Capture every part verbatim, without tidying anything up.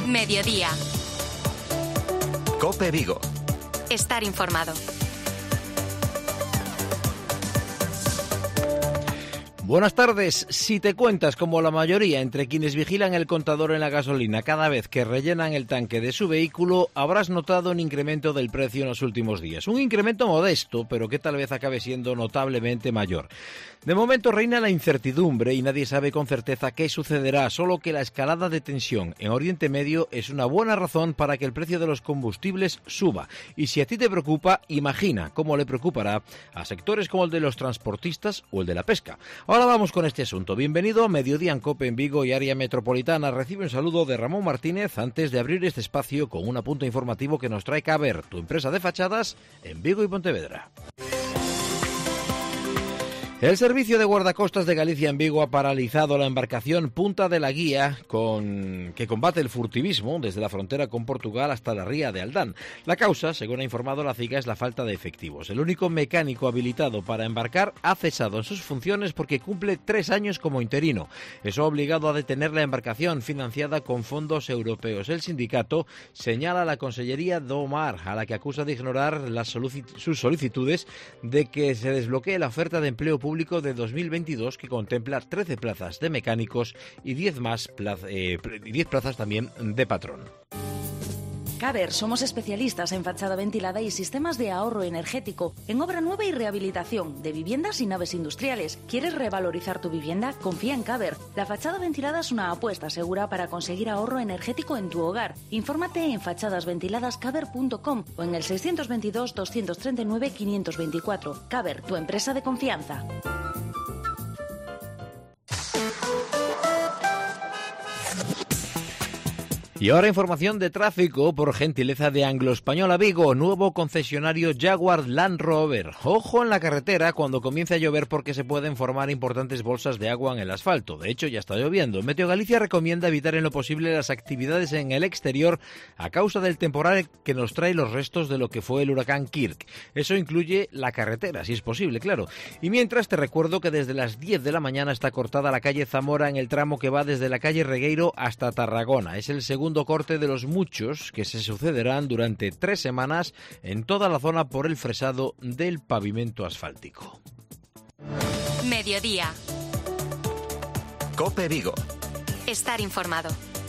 Mediodía. COPE Vigo. Estar informado. Buenas tardes. Si te cuentas como la mayoría entre quienes vigilan el contador en la gasolina cada vez que rellenan el tanque de su vehículo, habrás notado un incremento del precio en los últimos días. Un incremento modesto, pero que tal vez acabe siendo notablemente mayor. De momento reina la incertidumbre y nadie sabe con certeza qué sucederá, solo que la escalada de tensión en Oriente Medio es una buena razón para que el precio de los combustibles suba. Y si a ti te preocupa, imagina cómo le preocupará a sectores como el de los transportistas o el de la pesca. Ahora vamos con este asunto. Bienvenido a Mediodía en COPE en Vigo y área metropolitana. Recibe un saludo de Ramón Martínez antes de abrir este espacio con un apunte informativo que nos trae Caber, tu empresa de fachadas en Vigo y Pontevedra. El Servicio de Guardacostas de Galicia en Vigo ha paralizado la embarcación Punta de la Guía con... que combate el furtivismo desde la frontera con Portugal hasta la ría de Aldán. La causa, según ha informado la CIGA, es la falta de efectivos. El único mecánico habilitado para embarcar ha cesado en sus funciones porque cumple tres años como interino. Eso ha obligado a detener la embarcación financiada con fondos europeos. El sindicato señala a la Consellería do Mar, a la que acusa de ignorar las solic- sus solicitudes de que se desbloquee la oferta de empleo público público de dos mil veintidós que contempla trece plazas de mecánicos y diez más plaz, eh, diez plazas también de patrón. Caber, somos especialistas en fachada ventilada y sistemas de ahorro energético, en obra nueva y rehabilitación de viviendas y naves industriales. ¿Quieres revalorizar tu vivienda? Confía en Caber. La fachada ventilada es una apuesta segura para conseguir ahorro energético en tu hogar. Infórmate en fachadas ventiladas caber punto com o en el seiscientos veintidós, doscientos treinta y nueve, quinientos veinticuatro. Caber, tu empresa de confianza. Y ahora información de tráfico por gentileza de Anglo Española Vigo, nuevo concesionario Jaguar Land Rover. Ojo en la carretera cuando comience a llover porque se pueden formar importantes bolsas de agua en el asfalto. De hecho, ya está lloviendo. Meteo Galicia recomienda evitar en lo posible las actividades en el exterior a causa del temporal que nos trae los restos de lo que fue el huracán Kirk. Eso incluye la carretera, si es posible, claro. Y mientras te recuerdo que desde las diez de la mañana está cortada la calle Zamora en el tramo que va desde la calle Regueiro hasta Tarragona. Es el segundo corte de los muchos que se sucederán durante tres semanas en toda la zona por el fresado del pavimento asfáltico. Mediodía. COPE Vigo. Estar informado.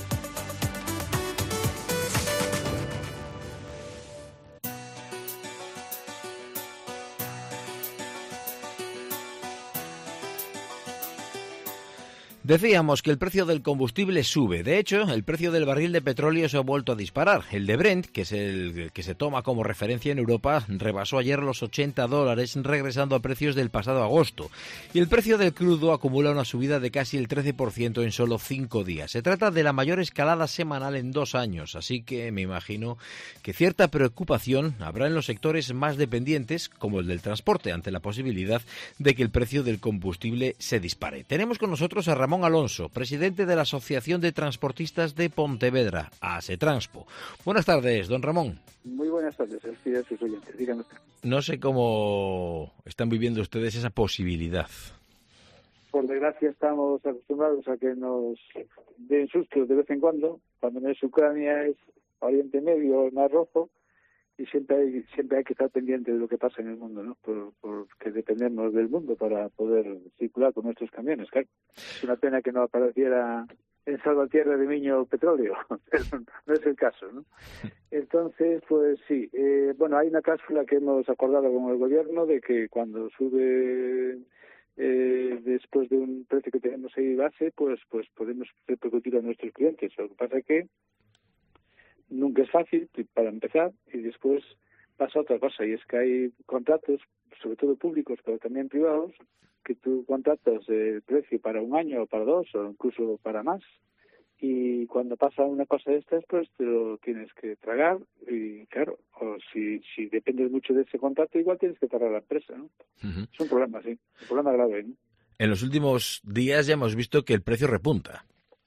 Decíamos que el precio del combustible sube. De hecho, el precio del barril de petróleo se ha vuelto a disparar. El de Brent, que es el que se toma como referencia en Europa, rebasó ayer los ochenta dólares, regresando a precios del pasado agosto. Y el precio del crudo acumula una subida de casi el trece por ciento en solo cinco días. Se trata de la mayor escalada semanal en dos años, así que me imagino que cierta preocupación habrá en los sectores más dependientes, como el del transporte, ante la posibilidad de que el precio del combustible se dispare. Tenemos con nosotros a Ramón Alonso, presidente de la Asociación de Transportistas de Pontevedra, ASETRANSPO. Buenas tardes, don Ramón. Muy buenas tardes, así es, sus oyentes. Díganos. No sé cómo están viviendo ustedes esa posibilidad. Por desgracia estamos acostumbrados a que nos den sustos de vez en cuando. Cuando no es Ucrania es Oriente Medio o el Mar Rojo. Y siempre hay, siempre hay que estar pendiente de lo que pasa en el mundo, ¿no? Por, porque dependemos del mundo para poder circular con nuestros camiones, claro. Es una pena que no apareciera en Salvatierra de Miño petróleo, pero no es el caso, ¿no? Entonces, pues sí, eh, bueno, hay una cláusula que hemos acordado con el gobierno de que cuando sube eh, después de un precio que tenemos ahí base, pues pues podemos repercutir a nuestros clientes. Lo que pasa es que nunca es fácil para empezar y después pasa otra cosa y es que hay contratos, sobre todo públicos pero también privados, que tú contratas el precio para un año o para dos o incluso para más y cuando pasa una cosa de estas pues te lo tienes que tragar y claro, o si si dependes mucho de ese contrato igual tienes que tragar la empresa, ¿no? Uh-huh. Es un problema, sí, un problema grave, ¿no? En los últimos días ya hemos visto que el precio repunta.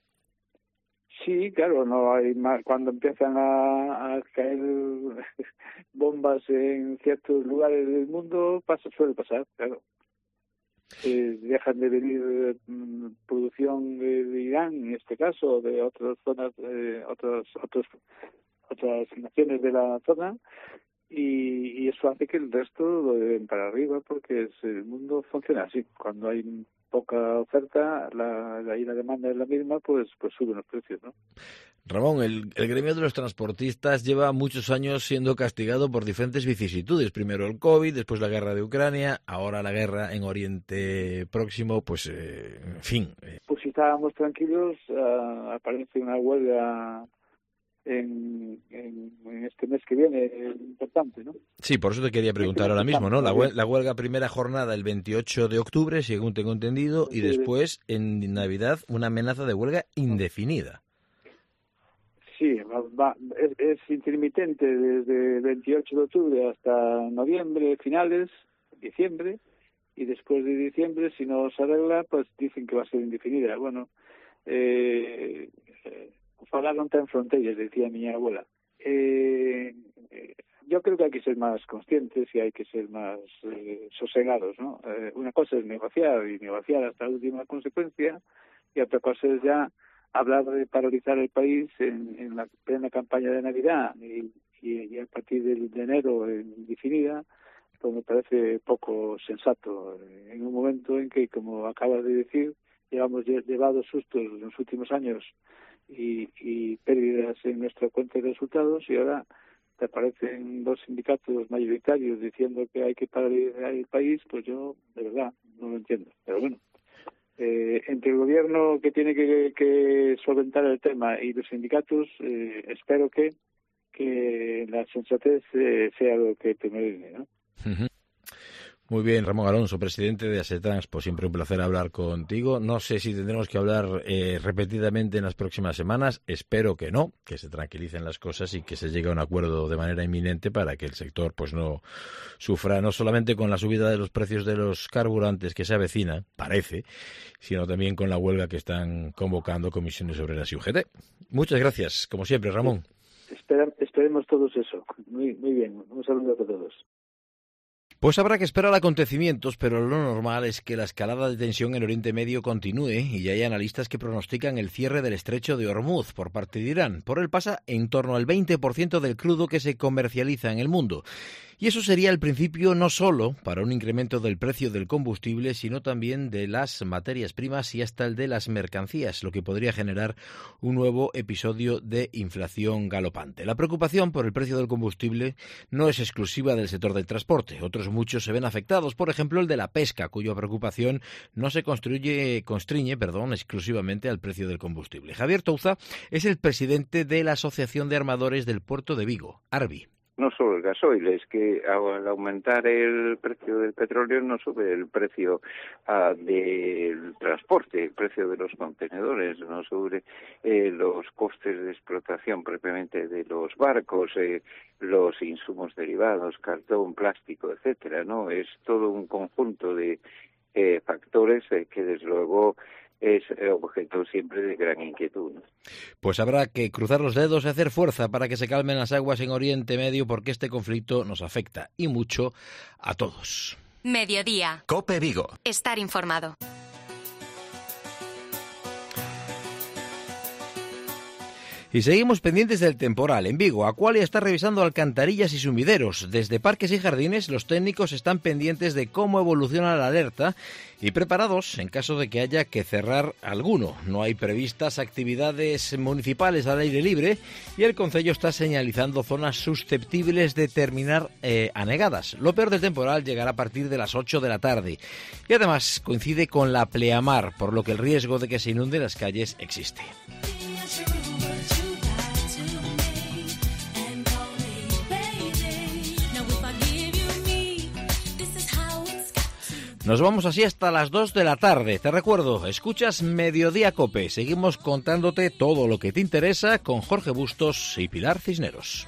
Sí, claro, no hay más. Cuando empiezan a, a caer bombas en ciertos lugares del mundo, pasa, suele pasar, claro. eh, dejan de venir eh, producción de, de Irán, en este caso, de otras zonas, eh, otras, otros, otras naciones de la zona, y, y eso hace que el resto lo den para arriba, porque es, el mundo funciona así. Cuando hay poca oferta, la, la, y la demanda es la misma, pues, pues suben los precios, ¿no? Ramón, el, el gremio de los transportistas lleva muchos años siendo castigado por diferentes vicisitudes. Primero el COVID, después la guerra de Ucrania, ahora la guerra en Oriente Próximo, pues, eh, en fin. Eh. Pues si estábamos tranquilos, uh, aparece una huelga en, en, en este mes que viene, eh, importante, ¿no? Sí, por eso te quería preguntar ahora mismo, ¿no? La, huel- la huelga primera jornada el veintiocho de octubre, según tengo entendido, y después, en Navidad, una amenaza de huelga indefinida. Sí, va, va, es, es intermitente desde el veintiocho de octubre hasta noviembre, finales, diciembre, y después de diciembre, si no se arregla, pues dicen que va a ser indefinida. Bueno, eh, eh, ojalá no está en fronteras, decía mi abuela. Eh, eh, yo creo que hay que ser más conscientes y hay que ser más eh, sosegados, ¿no? Eh, una cosa es negociar y negociar hasta la última consecuencia, y otra cosa es ya hablar de paralizar el país en, en la plena campaña de Navidad y, y, y a partir del, de enero indefinida, pues me parece poco sensato en un momento en que, como acabas de decir, llevamos llevado sustos en los últimos años y, y pérdidas en nuestra cuenta de resultados, y ahora te aparecen dos sindicatos mayoritarios diciendo que hay que paralizar el país. Pues yo, de verdad, no lo entiendo. Pero bueno, Eh, entre el gobierno, que tiene que, que solventar el tema, y los sindicatos, eh, espero que que la sensatez eh, sea lo que predomine, ¿no? Uh-huh. Muy bien, Ramón Alonso, presidente de ASETRANS, pues siempre un placer hablar contigo. No sé si tendremos que hablar eh, repetidamente en las próximas semanas. Espero que no, que se tranquilicen las cosas y que se llegue a un acuerdo de manera inminente para que el sector pues no sufra, no solamente con la subida de los precios de los carburantes que se avecina, parece, sino también con la huelga que están convocando Comisiones Obreras y U G T. Muchas gracias, como siempre, Ramón. Espera, esperemos todos eso. Muy, muy bien. Un saludo a todos. Pues habrá que esperar acontecimientos, pero lo normal es que la escalada de tensión en Oriente Medio continúe, y ya hay analistas que pronostican el cierre del estrecho de Hormuz por parte de Irán. Por él pasa en torno al veinte por ciento del crudo que se comercializa en el mundo. Y eso sería el principio no solo para un incremento del precio del combustible, sino también de las materias primas y hasta el de las mercancías, lo que podría generar un nuevo episodio de inflación galopante. La preocupación por el precio del combustible no es exclusiva del sector del transporte. Otros muchos se ven afectados, por ejemplo el de la pesca, cuya preocupación no se construye, constriñe perdón, exclusivamente al precio del combustible. Javier Touza es el presidente de la Asociación de Armadores del Puerto de Vigo, ARBI. No solo el gasoil, es que al aumentar el precio del petróleo no sube el precio uh, del transporte, el precio de los contenedores, no sube eh, los costes de explotación propiamente de los barcos, eh, los insumos derivados, cartón, plástico, etcétera, ¿no? Es todo un conjunto de eh, factores eh, que desde luego es objeto siempre de gran inquietud, ¿no? Pues habrá que cruzar los dedos y hacer fuerza para que se calmen las aguas en Oriente Medio, porque este conflicto nos afecta, y mucho, a todos. Mediodía. COPE Vigo. Estar informado. Y seguimos pendientes del temporal. En Vigo, Aqualia está revisando alcantarillas y sumideros. Desde Parques y Jardines, los técnicos están pendientes de cómo evoluciona la alerta y preparados en caso de que haya que cerrar alguno. No hay previstas actividades municipales al aire libre y el concello está señalizando zonas susceptibles de terminar eh, anegadas. Lo peor del temporal llegará a partir de las ocho de la tarde y además coincide con la pleamar, por lo que el riesgo de que se inunden las calles existe. Nos vamos así hasta las dos de la tarde. Te recuerdo, escuchas Mediodía Cope. Seguimos contándote todo lo que te interesa con Jorge Bustos y Pilar Cisneros.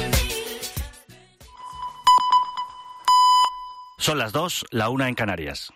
Son las dos, la una en Canarias.